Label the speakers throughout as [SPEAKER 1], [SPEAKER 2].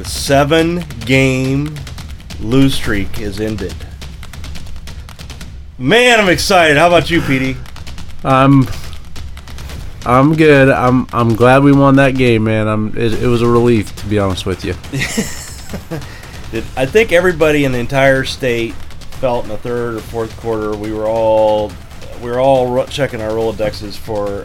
[SPEAKER 1] 7-game lose streak is ended. Man, I'm excited. How about you, Petey?
[SPEAKER 2] I'm good. I'm glad we won that game, man. It was a relief, to be honest with you.
[SPEAKER 1] I think everybody in the entire state felt in the third or fourth quarter we were all checking our Rolodexes for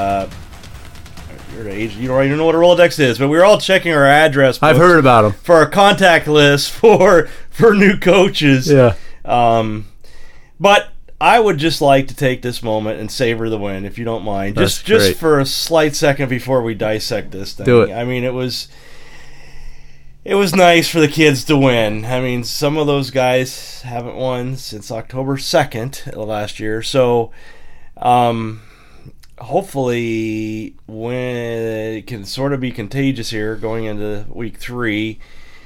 [SPEAKER 1] your age. You don't even know what a Rolodex is, but we were all checking our address books.
[SPEAKER 2] I've heard about them
[SPEAKER 1] for our contact list for new coaches.
[SPEAKER 2] Yeah.
[SPEAKER 1] But I would just like to take this moment and savor the win, if you don't mind. Just for a slight second before we dissect this thing.
[SPEAKER 2] Do it.
[SPEAKER 1] I mean, it was nice for the kids to win. I mean, some of those guys haven't won since October 2nd of last year. So, hopefully, when it can sort of be contagious here going into week 3.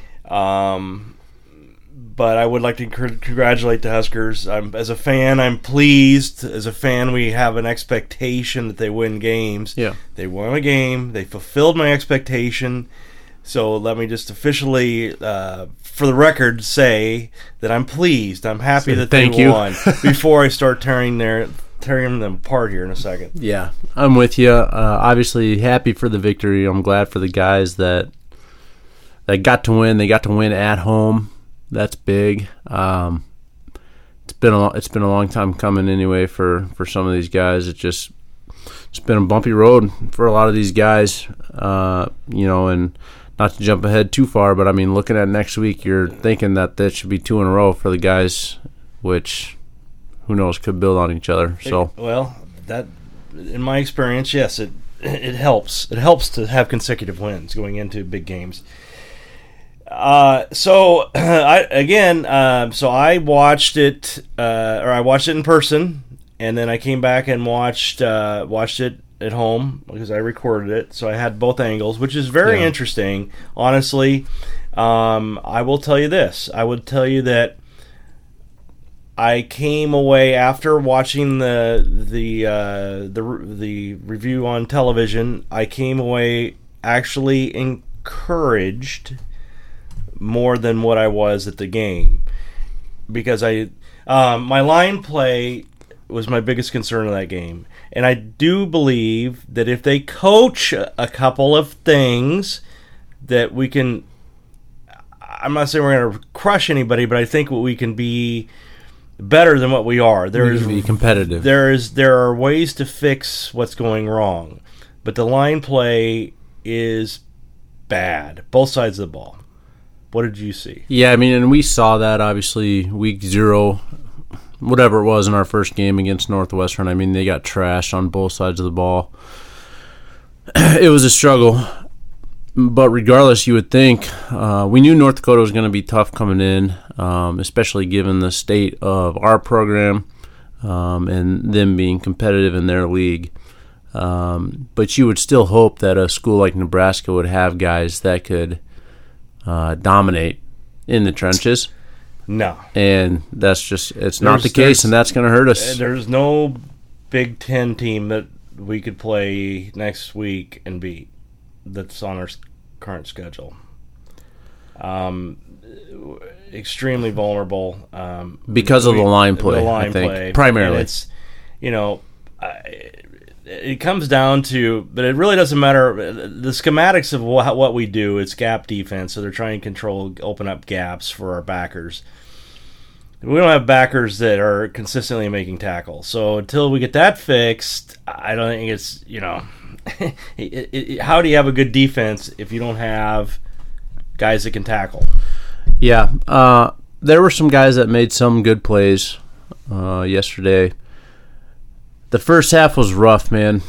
[SPEAKER 1] But I would like to congratulate the Huskers. As a fan, I'm pleased. As a fan, we have an expectation that they win games.
[SPEAKER 2] Yeah.
[SPEAKER 1] They won a game. They fulfilled my expectation. So let me just officially, for the record, say that I'm pleased. I'm happy that they won before I start tearing them apart here in a second.
[SPEAKER 2] Yeah, I'm with you. Obviously, happy for the victory. I'm glad for the guys that got to win. They got to win at home. That's big. It's been a long time coming anyway for some of these guys. It's been a bumpy road for a lot of these guys. And not to jump ahead too far, but I mean, looking at next week, you're thinking that should be 2 in a row for the guys, which who knows could build on each other. So
[SPEAKER 1] that in my experience, yes, it helps. It helps to have consecutive wins going into big games. I watched it, I watched it in person, and then I came back and watched it at home because I recorded it, so I had both angles, which is very interesting. Honestly, I will tell you this. I would tell you that I came away after watching the review on television. I came away actually encouraged more than what I was at the game, because my line play was my biggest concern in that game, and I do believe that if they coach a couple of things that we can, I'm not saying we're going to crush anybody, but I think we can be better than what we are.
[SPEAKER 2] We can be competitive.
[SPEAKER 1] There are ways to fix what's going wrong, but the line play is bad, both sides of the ball. What did you see?
[SPEAKER 2] Yeah, I mean, and we saw that, obviously, week 0, whatever it was in our first game against Northwestern. I mean, they got trashed on both sides of the ball. It was a struggle. But regardless, you would think, we knew North Dakota was going to be tough coming in, especially given the state of our program and them being competitive in their league. But you would still hope that a school like Nebraska would have guys that could dominate in the trenches.
[SPEAKER 1] No.
[SPEAKER 2] And it's not the case, and that's going to hurt us.
[SPEAKER 1] There's no Big Ten team that we could play next week and beat that's on our current schedule. Extremely vulnerable.
[SPEAKER 2] Because of the line play, I think, primarily.
[SPEAKER 1] And it's, it comes down to, but it really doesn't matter. The schematics of what we do, it's gap defense, so they're trying to open up gaps for our backers. We don't have backers that are consistently making tackles. So until we get that fixed, I don't think it's, how do you have a good defense if you don't have guys that can tackle?
[SPEAKER 2] Yeah. There were some guys that made some good plays yesterday. The first half was rough, man.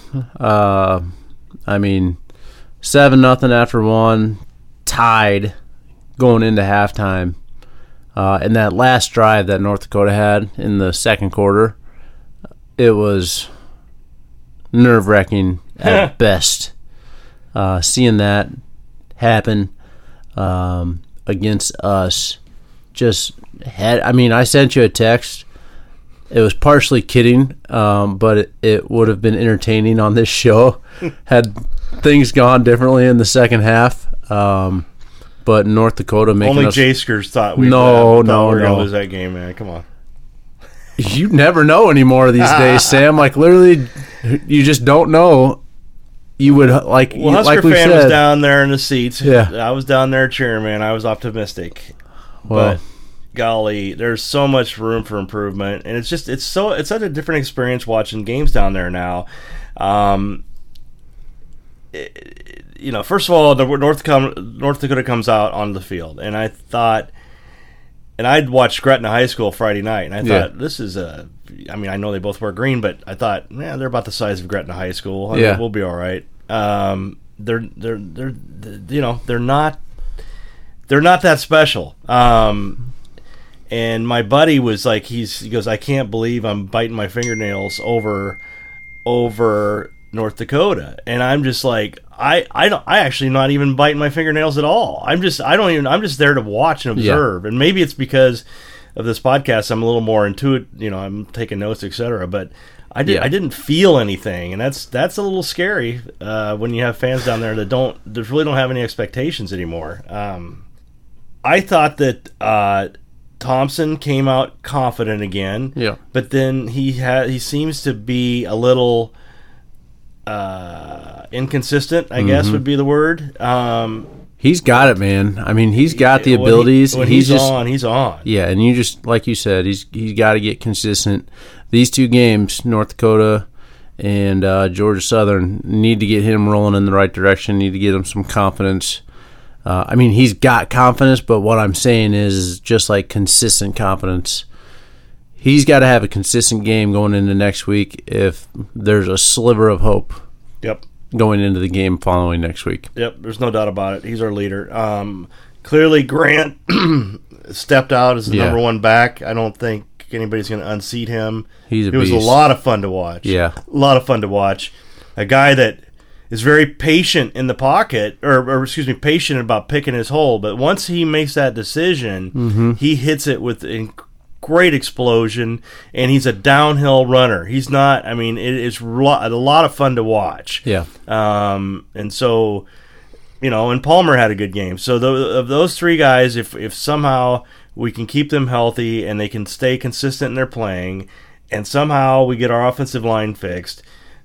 [SPEAKER 2] 7-0 after 1, tied going into halftime. And that last drive that North Dakota had in the second quarter, it was nerve-wracking at best. Seeing that happen against us I sent you a text. It was partially kidding, but it would have been entertaining on this show had things gone differently in the second half. But North Dakota making
[SPEAKER 1] Only
[SPEAKER 2] us...
[SPEAKER 1] Jaskers thought we
[SPEAKER 2] No,
[SPEAKER 1] were
[SPEAKER 2] no.
[SPEAKER 1] going to lose that game, man. Come on.
[SPEAKER 2] You never know anymore these days, Sam. Like, literally, you just don't know. You would, like,
[SPEAKER 1] Well, Husker
[SPEAKER 2] like we
[SPEAKER 1] fan
[SPEAKER 2] said.
[SPEAKER 1] was down there in the seats.
[SPEAKER 2] Yeah.
[SPEAKER 1] I was down there cheering, man. I was optimistic.
[SPEAKER 2] Well,
[SPEAKER 1] But golly, there's so much room for improvement, and it's such a different experience watching games down there now. First of all, North Dakota comes out on the field, and I thought, and I'd watched Gretna High School Friday night, and I thought this is I mean, I know they both wear green, but I thought, man, they're about the size of Gretna High School. I mean, we'll be all right. They're not that special. And my buddy was like, he goes, I can't believe I'm biting my fingernails over North Dakota, and I'm just like, I actually not even biting my fingernails at all. I'm just there to watch and observe, and maybe it's because of this podcast I'm a little more intuitive. I'm taking notes, etc. But I didn't feel anything, and that's a little scary when you have fans down there that really don't have any expectations anymore. I thought that Thompson came out confident again, but then he seems to be a little inconsistent, I guess would be the word.
[SPEAKER 2] He's got it, man. I mean, he's got the abilities.
[SPEAKER 1] When he's on.
[SPEAKER 2] Yeah, and you just, like you said, he's got to get consistent. These two games, North Dakota and Georgia Southern, need to get him rolling in the right direction, need to get him some confidence. I mean, he's got confidence, but what I'm saying is just like consistent confidence. He's got to have a consistent game going into next week if there's a sliver of hope.
[SPEAKER 1] Yep.
[SPEAKER 2] Going into the game following next week.
[SPEAKER 1] Yep, there's no doubt about it. He's our leader. Clearly, Grant stepped out as the number one back. I don't think anybody's going to unseat him.
[SPEAKER 2] He's a
[SPEAKER 1] beast. It was a lot of fun to watch.
[SPEAKER 2] Yeah.
[SPEAKER 1] A lot of fun to watch. A guy that is very patient in the pocket, or patient about picking his hole, but once he makes that decision, he hits it with great explosion, and he's a downhill runner. He's not, I mean, it's a lot of fun to watch.
[SPEAKER 2] Yeah.
[SPEAKER 1] And so, and Palmer had a good game. So of those three guys, if somehow we can keep them healthy and they can stay consistent in their playing, and somehow we get our offensive line fixed,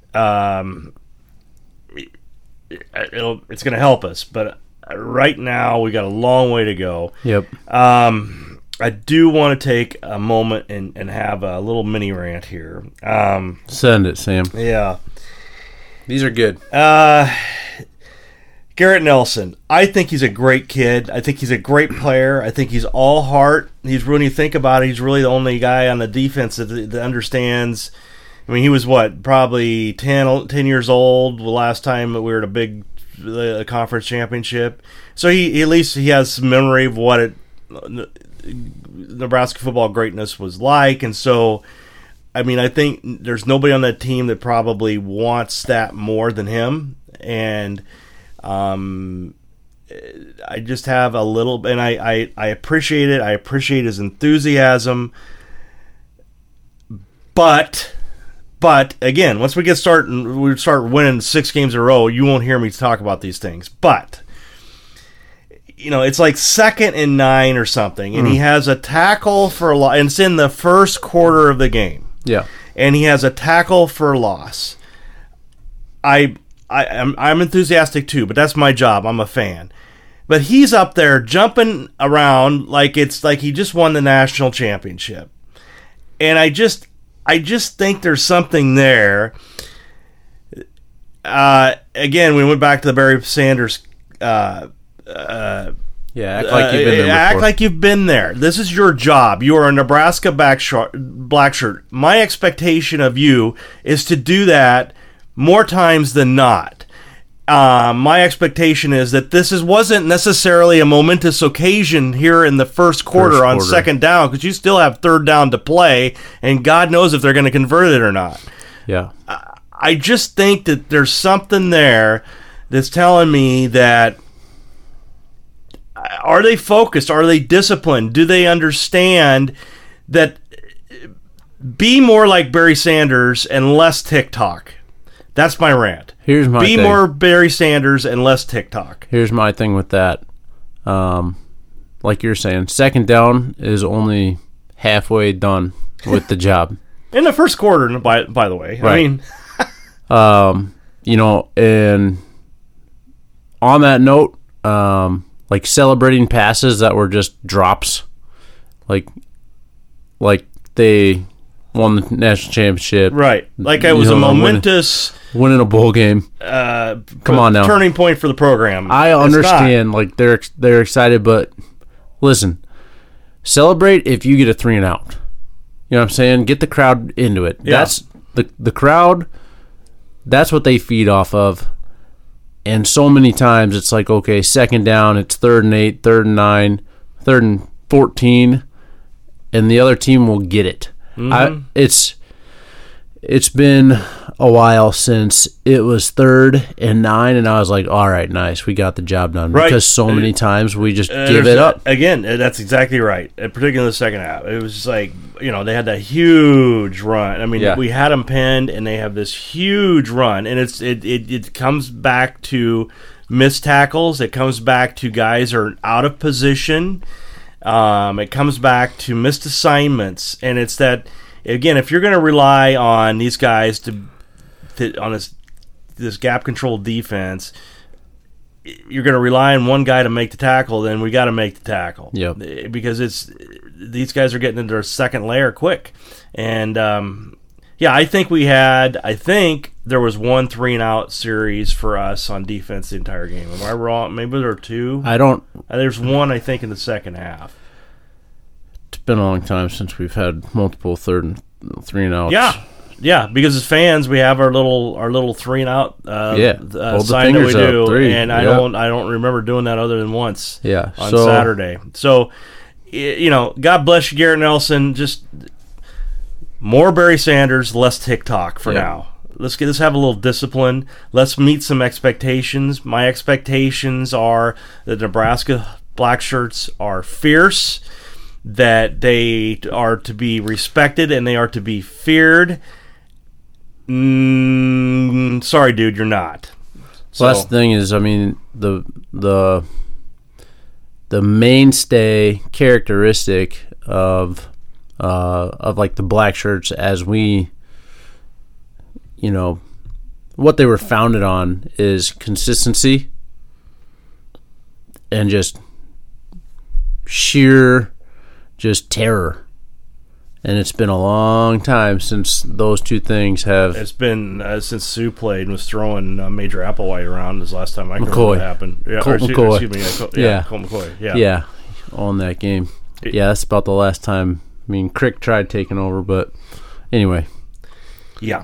[SPEAKER 1] it's going to help us. But right now, we got a long way to go.
[SPEAKER 2] Yep.
[SPEAKER 1] I do want to take a moment and have a little mini rant here.
[SPEAKER 2] Send it, Sam.
[SPEAKER 1] Yeah.
[SPEAKER 2] These are good.
[SPEAKER 1] Garrett Nelson. I think he's a great kid. I think he's a great player. I think he's all heart. When you think about it, he's really the only guy on the defense that understands. I mean, he was probably 10 years old the last time that we were at a big conference championship. So he at least he has some memory of what Nebraska football greatness was like, and so I mean, I think there's nobody on that team that probably wants that more than him, and I just have a little, and I appreciate it. I appreciate his enthusiasm, but again, once we start winning 6 games in a row, you won't hear me talk about these things, but. It's like 2nd and 9 or something, and he has a tackle for a loss, and it's in the first quarter of the game.
[SPEAKER 2] Yeah,
[SPEAKER 1] and he has a tackle for a loss. I'm enthusiastic too, but that's my job. I'm a fan, but he's up there jumping around like it's like he just won the national championship, and I just think there's something there. Again, we went back to the Barry Sanders.
[SPEAKER 2] Act like you've been there before.
[SPEAKER 1] Act like you've been there. This is your job. You are a Nebraska black shirt. My expectation of you is to do that more times than not. My expectation is that wasn't necessarily a momentous occasion here in the first quarter on second down, because you still have third down to play, and God knows if they're going to convert it or not.
[SPEAKER 2] Yeah.
[SPEAKER 1] I just think that there's something there that's telling me that are they focused? Are they disciplined? Do they understand that be more like Barry Sanders and less TikTok? That's my rant.
[SPEAKER 2] Here's my thing.
[SPEAKER 1] Be more Barry Sanders and less TikTok.
[SPEAKER 2] Here's my thing with that. like you're saying, second down is only halfway done with the job.
[SPEAKER 1] In the first quarter, by the way.
[SPEAKER 2] Right.
[SPEAKER 1] I mean,
[SPEAKER 2] and on that note, like celebrating passes that were just drops, like they won the national championship.
[SPEAKER 1] right. Like it was a momentous
[SPEAKER 2] winning a bowl game. Come on now.
[SPEAKER 1] Turning point for the program.
[SPEAKER 2] I understand, like they're excited, but listen, celebrate if you get a 3 and out. You know what I'm saying? Get the crowd into it.
[SPEAKER 1] Yeah.
[SPEAKER 2] That's the crowd. That's what they feed off of. And so many times it's like, okay, second down, it's 3rd and 8, 3rd and 9, 3rd and 14, and the other team will get it.
[SPEAKER 1] Mm-hmm.
[SPEAKER 2] It's been a while since it was 3rd and 9, and I was like, all right, nice, we got the job done.
[SPEAKER 1] Right.
[SPEAKER 2] Because so many times we just give it up.
[SPEAKER 1] Again, that's exactly right. Particularly in the second half. It was just like, they had that huge run. I mean, we had them pinned, and they have this huge run. And it comes back to missed tackles. It comes back to guys are out of position. It comes back to missed assignments. And it's that, again, if you're going to rely on these guys on this gap control defense, you're going to rely on one guy to make the tackle, then we got to make the tackle.
[SPEAKER 2] Yep.
[SPEAKER 1] Because these guys are getting into their second layer quick. And I think there was 1 3-and-out series for us on defense the entire game. Am I wrong? Maybe there were 2. There's 1, I think, in the second half.
[SPEAKER 2] It's been a long time since we've had multiple 3rd and 3-and-outs.
[SPEAKER 1] Yeah, because as fans, we have our little 3-and-out sign that we do,
[SPEAKER 2] 3.
[SPEAKER 1] And I don't remember doing that other than once. On
[SPEAKER 2] so,
[SPEAKER 1] Saturday. So, God bless you, Garrett Nelson. Just more Barry Sanders, less TikTok for now. Let's have a little discipline. Let's meet some expectations. My expectations are that Nebraska Black Shirts are fierce, that they are to be respected, and they are to be feared. Sorry, dude, you're not.
[SPEAKER 2] So that's the thing is, I mean, the mainstay characteristic of like the Black Shirts, as we, what they were founded on is consistency and just sheer terror. And it's been a long time since those two things have...
[SPEAKER 1] It's been since Sue played and was throwing Major Applewhite around. Is the last time I can remember what happened. Yeah,
[SPEAKER 2] Colt McCoy.
[SPEAKER 1] Excuse me, Colt McCoy.
[SPEAKER 2] Yeah, on that game. Yeah, that's about the last time. I mean, Crick tried taking over, but anyway.
[SPEAKER 1] Yeah.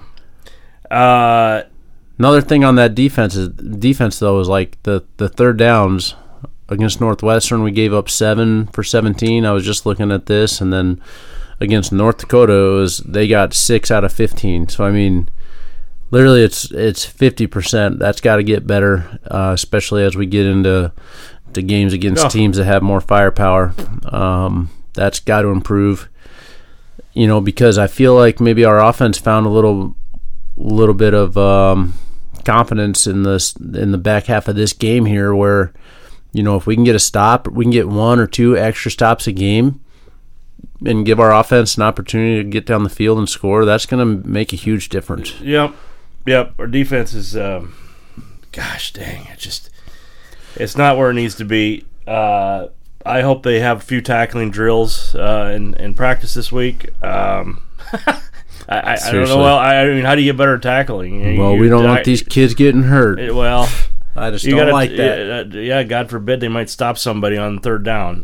[SPEAKER 2] Another thing on that defense though is like the third downs against Northwestern. We gave up 7 for 17. I was just looking at this, and then against North Dakota, they got 6 out of 15. So I mean, literally, it's 50%. That's got to get better, especially as we get into games against teams that have more firepower. That's got to improve. Because I feel like maybe our offense found a little bit of confidence in the back half of this game here, where if we can get a stop, we can get 1 or 2 extra stops a game and give our offense an opportunity to get down the field and score, that's going to make a huge difference.
[SPEAKER 1] Yep. Our defense is, gosh dang, it's not where it needs to be. I hope they have a few tackling drills in practice this week. I don't know. Well, I mean, how do you get better at tackling?
[SPEAKER 2] Well, we don't want these kids getting hurt. I just don't like that.
[SPEAKER 1] Yeah, God forbid they might stop somebody on third down.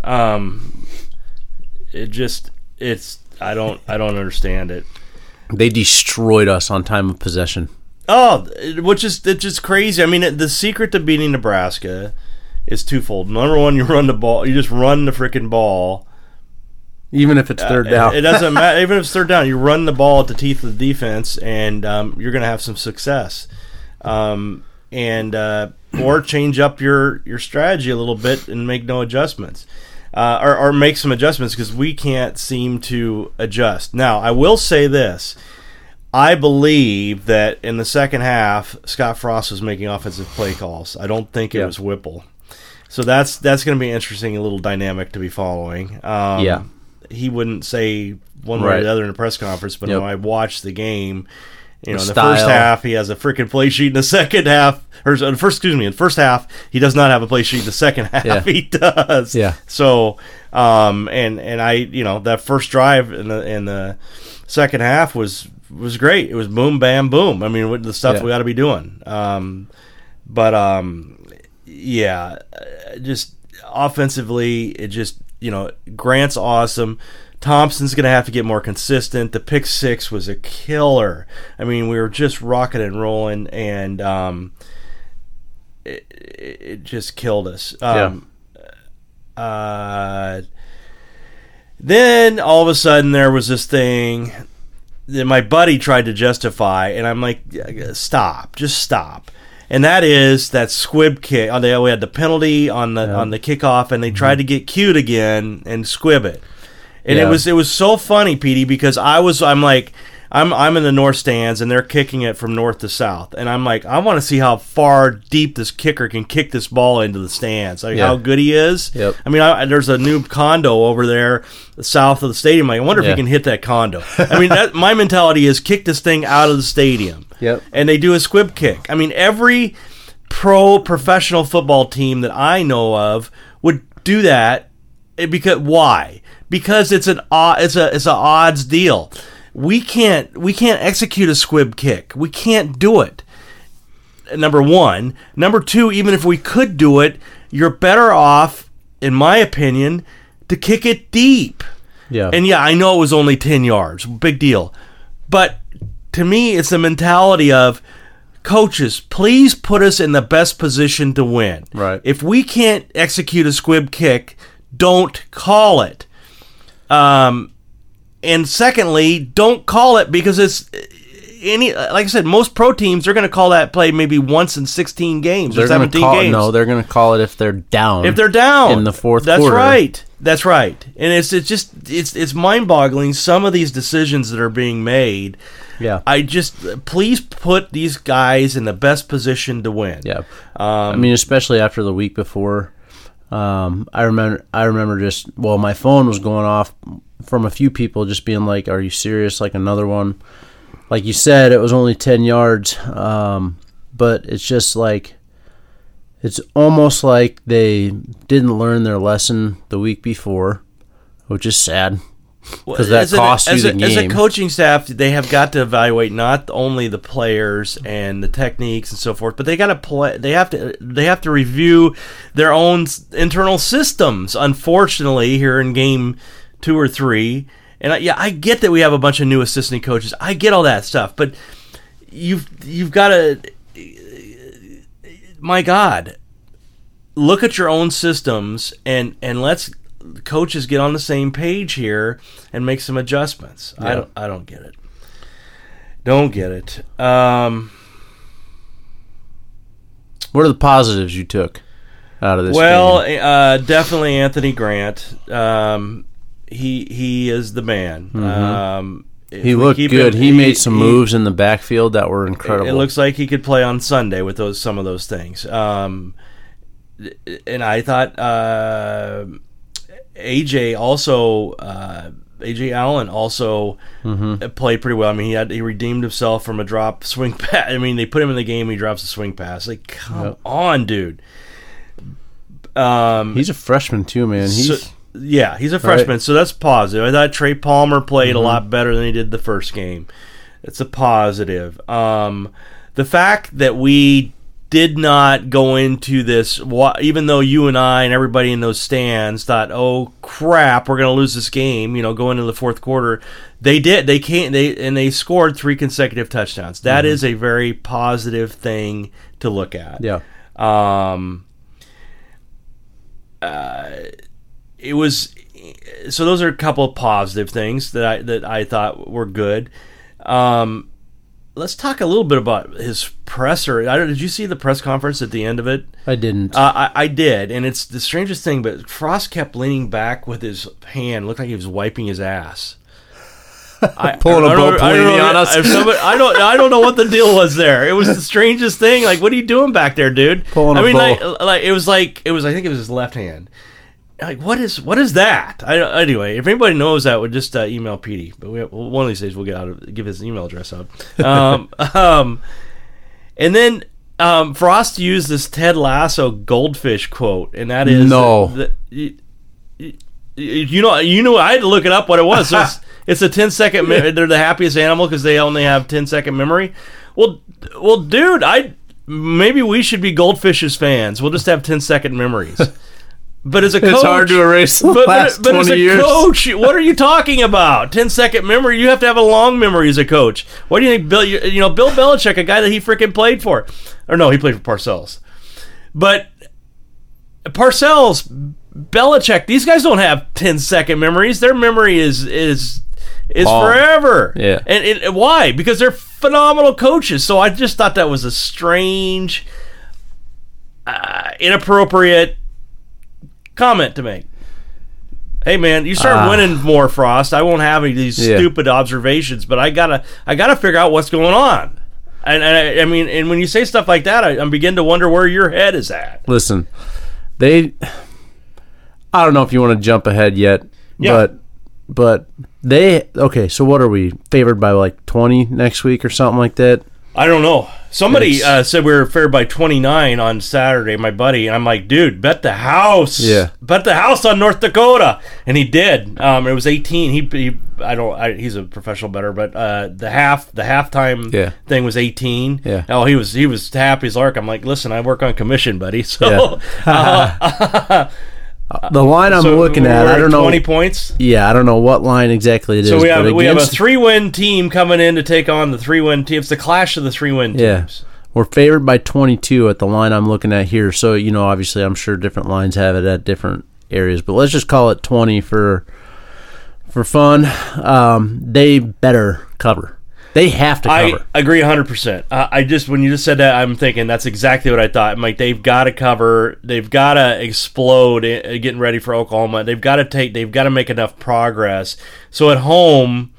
[SPEAKER 1] I don't understand it.
[SPEAKER 2] They destroyed us on time of possession.
[SPEAKER 1] It's just crazy. I mean, the secret to beating Nebraska is twofold. Number one, you run the ball. You just run the freaking ball.
[SPEAKER 2] Even if it's third down.
[SPEAKER 1] It doesn't matter. Even if it's third down, you run the ball at the teeth of the defense, and you're going to have some success. Or change up your strategy a little bit and make no adjustments. Or make some adjustments, because we can't seem to adjust. Now, I will say this. I believe that in the second half, Scott Frost was making offensive play calls. I don't think it was Whipple. So that's going to be an interesting little dynamic to be following.
[SPEAKER 2] Yeah.
[SPEAKER 1] He wouldn't say one way or the other in a press conference, but when I watched the game, in the first half he has a freaking play sheet. In the second half, in the first half he does not have a play sheet. In the second half he does.
[SPEAKER 2] Yeah.
[SPEAKER 1] So, and I, that first drive in the second half was great. It was boom, bam, boom. I mean, the stuff we got to be doing. Just offensively, it just, Grant's awesome. Thompson's going to have to get more consistent. The pick six was a killer. I mean, we were just rocking and rolling, and it just killed us. Then all of a sudden there was this thing that my buddy tried to justify, and I'm like, just stop. And that is that squib kick. We had the penalty on the kickoff, and they tried to get cute again and squib it. And it was so funny, Petey, because I'm in the north stands, and they're kicking it from north to south, and I'm like, I want to see how far deep this kicker can kick this ball into the stands, how good he is.
[SPEAKER 2] Yep.
[SPEAKER 1] I mean, there's a new condo over there south of the stadium. I wonder if he can hit that condo. I mean, my mentality is kick this thing out of the stadium.
[SPEAKER 2] Yep.
[SPEAKER 1] And they do a squib kick. I mean, every professional football team that I know of would do that. Why? Because it's an odds deal. We can't execute a squib kick. We can't do it. Number one. Number two, even if we could do it, you're better off, in my opinion, to kick it deep.
[SPEAKER 2] Yeah.
[SPEAKER 1] And I know it was only 10 yards. Big deal. But to me, it's the mentality of, coaches, please put us in the best position to win.
[SPEAKER 2] Right.
[SPEAKER 1] If we can't execute a squib kick, don't call it. And secondly, don't call it because it's like I said, most pro teams are going to call that play maybe once in 16 games or 17 games.
[SPEAKER 2] No, they're going to call it if they're down.
[SPEAKER 1] If they're down
[SPEAKER 2] in the fourth
[SPEAKER 1] quarter.
[SPEAKER 2] That's right.
[SPEAKER 1] That's right. And it's mind-boggling, some of these decisions that are being made.
[SPEAKER 2] Yeah.
[SPEAKER 1] Please put these guys in the best position to win.
[SPEAKER 2] Yeah. I mean, especially after the week before. I remember my phone was going off from a few people just being like, are you serious? Like another one. Like you said, it was only 10 yards. But it's just like, it's almost like they didn't learn their lesson the week before, which is sad. Because that costs you the game.
[SPEAKER 1] As a coaching staff, they have got to evaluate not only the players and the techniques and so forth, but they got to play. They have to review their own internal systems. Unfortunately, here in game 2 or 3, and I get that we have a bunch of new assistant coaches. I get all that stuff, but you've got to. My God, look at your own systems and let's. Coaches get on the same page here and make some adjustments. Yeah. I don't get it. Don't get it. What
[SPEAKER 2] are the positives you took out of this game?
[SPEAKER 1] Well, definitely Anthony Grant. He is the man.
[SPEAKER 2] Mm-hmm. He looked good. He made some moves in the backfield that were incredible.
[SPEAKER 1] It looks like he could play on Sunday with some of those things. And I thought AJ Allen also played pretty well. I mean, he redeemed himself from a drop swing pass. I mean, they put him in the game, he drops a swing pass. Like, come on, dude.
[SPEAKER 2] He's a freshman too, man. He's
[SPEAKER 1] a freshman, so that's positive. I thought Trey Palmer played a lot better than he did the first game. It's a positive. The fact that we did not go into this, even though you and I and everybody in those stands thought, oh crap, we're going to lose this game, go into the fourth quarter. They did. They scored 3 consecutive touchdowns. That is a very positive thing to look at.
[SPEAKER 2] Yeah.
[SPEAKER 1] It was, so those are a couple of positive things that I thought were good. Let's talk a little bit about his presser. Did you see the press conference at the end of it?
[SPEAKER 2] I didn't.
[SPEAKER 1] I did, and it's the strangest thing, but Frost kept leaning back with his hand. Looked like he was wiping his ass.
[SPEAKER 2] Pulling a Bo Pelini on us.
[SPEAKER 1] I don't know what the deal was there. It was the strangest thing. Like, what are you doing back there, dude?
[SPEAKER 2] Pulling a
[SPEAKER 1] Bo. Like it was I think it was his left hand. Like, what is that? Anyway, if anybody knows that, would just email Petey. But one of these days we'll give his email address out. And then Frost used this Ted Lasso goldfish quote, and that is you know, I had to look it up what it was. So it's a 10-second. They're the happiest animal because they only have 10-second memory. Well, dude, maybe we should be goldfish's fans. We'll just have 10-second memories. But as a coach,
[SPEAKER 2] it's hard to erase the last 20
[SPEAKER 1] as a
[SPEAKER 2] years.
[SPEAKER 1] Coach, what are you talking about? 10-second memory? You have to have a long memory as a coach. What do you think, Bill? Bill Belichick, a guy that he freaking played for, or no, he played for Parcells. But Parcells, Belichick, these guys don't have 10-second memories. Their memory is forever.
[SPEAKER 2] Yeah.
[SPEAKER 1] And why? Because they're phenomenal coaches. So I just thought that was a strange, inappropriate comment to make. Hey man, you start winning more, Frost. I won't have any of these stupid observations, but I gotta figure out what's going on. And I mean, and when you say stuff like that, I begin to wonder where your head is at.
[SPEAKER 2] Listen, I don't know if you want to jump ahead yet, but okay. So what are we favored by, like 20 next week or something like that?
[SPEAKER 1] I don't know. Somebody said we were favored by 29 on Saturday, my buddy, and I'm like, dude, bet the house.
[SPEAKER 2] Yeah.
[SPEAKER 1] Bet the house on North Dakota. And he did. It was 18. He's a professional bettor, but the halftime thing was 18.
[SPEAKER 2] Yeah.
[SPEAKER 1] Oh, he was happy as lark. I'm like, listen, I work on commission, buddy. So
[SPEAKER 2] the line I'm looking at, I don't know.
[SPEAKER 1] 20 points?
[SPEAKER 2] Yeah, I don't know what line exactly it is.
[SPEAKER 1] So we have a 3-win team coming in to take on the 3-win team. It's the clash of the 3-win teams.
[SPEAKER 2] Yeah. We're favored by 22 at the line I'm looking at here. So, obviously I'm sure different lines have it at different areas. But let's just call it 20 for fun. They better cover. They have to cover.
[SPEAKER 1] I agree 100%. When you just said that, I'm thinking that's exactly what I thought. I'm like, they've got to cover. They've got to explode getting ready for Oklahoma. They've got to make enough progress. So at home,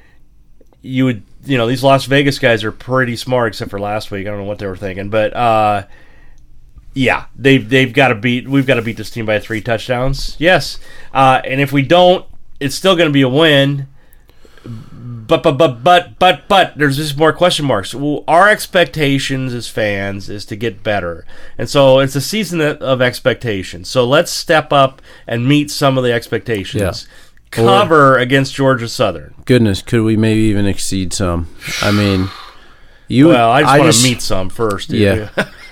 [SPEAKER 1] these Las Vegas guys are pretty smart, except for last week. I don't know what they were thinking, but we've got to beat this team by 3 touchdowns. Yes, and if we don't, it's still going to be a win. But there's just more question marks. Well, our expectations as fans is to get better. And so it's a season of expectations. So let's step up and meet some of the expectations. Yeah. Cover against Georgia Southern.
[SPEAKER 2] Goodness, could we maybe even exceed some? I mean,
[SPEAKER 1] I just want to meet some first.
[SPEAKER 2] Yeah.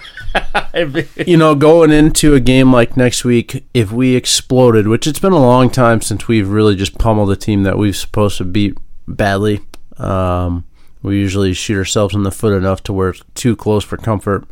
[SPEAKER 2] Going into a game like next week, if we exploded, which it's been a long time since we've really just pummeled a team that we're supposed to beat badly. We usually shoot ourselves in the foot enough to where it's too close for comfort.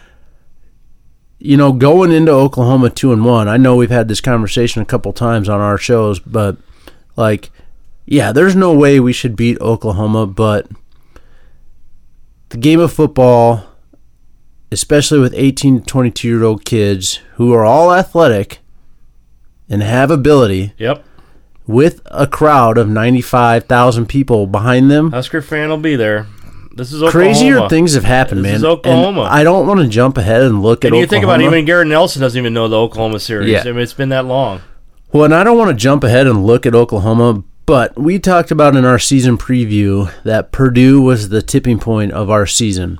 [SPEAKER 2] Going into Oklahoma 2-1, I know we've had this conversation a couple times on our shows, but there's no way we should beat Oklahoma, but the game of football, especially with 18 to 22-year-old kids who are all athletic and have ability.
[SPEAKER 1] Yep.
[SPEAKER 2] With a crowd of 95,000 people behind them.
[SPEAKER 1] Husker fan will be there. This is Oklahoma.
[SPEAKER 2] Crazier things have happened, man.
[SPEAKER 1] This is Oklahoma.
[SPEAKER 2] And I don't want to jump ahead and look at Oklahoma.
[SPEAKER 1] And you think about it, even Garrett Nelson doesn't even know the Oklahoma series.
[SPEAKER 2] Yeah.
[SPEAKER 1] I mean, it's been that long.
[SPEAKER 2] Well, and I don't want to jump ahead and look at Oklahoma, but we talked about in our season preview that Purdue was the tipping point of our season.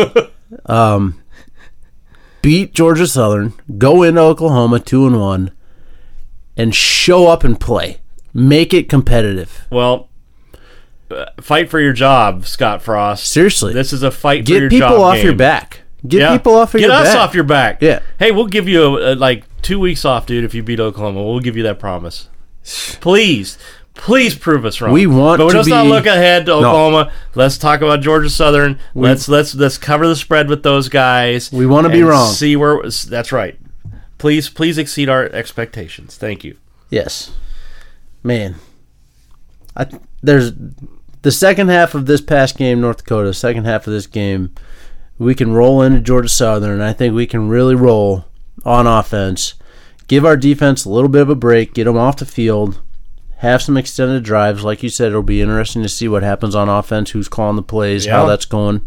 [SPEAKER 2] Beat Georgia Southern, go into Oklahoma 2-1, and show up and play. Make it competitive.
[SPEAKER 1] Well, fight for your job, Scott Frost.
[SPEAKER 2] Seriously.
[SPEAKER 1] This is a fight for your job.
[SPEAKER 2] Get people off your back. Get people off of your back.
[SPEAKER 1] Get us off your back.
[SPEAKER 2] Yeah.
[SPEAKER 1] Hey, we'll give you 2 weeks off, dude, if you beat Oklahoma. We'll give you that promise. Please prove us wrong. But let's not look ahead to Oklahoma. No. Let's talk about Georgia Southern. Let's cover the spread with those guys.
[SPEAKER 2] We want to be wrong.
[SPEAKER 1] See where that's right. Please exceed our expectations. Thank you.
[SPEAKER 2] Yes. Man. There's the second half of this past game, North Dakota, second half of this game, we can roll into Georgia Southern, and I think we can really roll on offense, give our defense a little bit of a break, get them off the field, have some extended drives. Like you said, it'll be interesting to see what happens on offense, who's calling the plays, how that's going.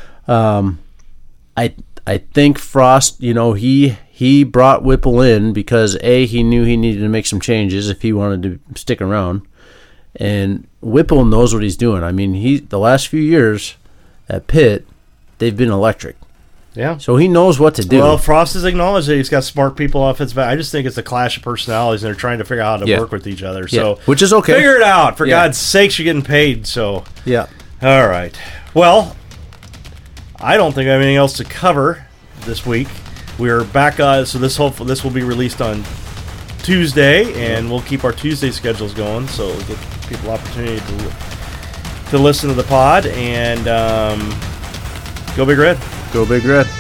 [SPEAKER 2] I think Frost, he brought Whipple in because, A, he knew he needed to make some changes if he wanted to stick around. And Whipple knows what he's doing. I mean, the last few years at Pitt, they've been electric.
[SPEAKER 1] Yeah.
[SPEAKER 2] So he knows what to do.
[SPEAKER 1] Well, Frost has acknowledged that he's got smart people offensive. I just think it's a clash of personalities, and they're trying to figure out how to work with each other. So,
[SPEAKER 2] which is okay.
[SPEAKER 1] Figure it out. For God's sakes, you're getting paid. So,
[SPEAKER 2] yeah.
[SPEAKER 1] All right. Well, I don't think I have anything else to cover this week. We're back. So this will be released on Tuesday, and we'll keep our Tuesday schedules going, so we'll give people opportunity to listen to the pod. And go Big Red.
[SPEAKER 2] Go Big Red.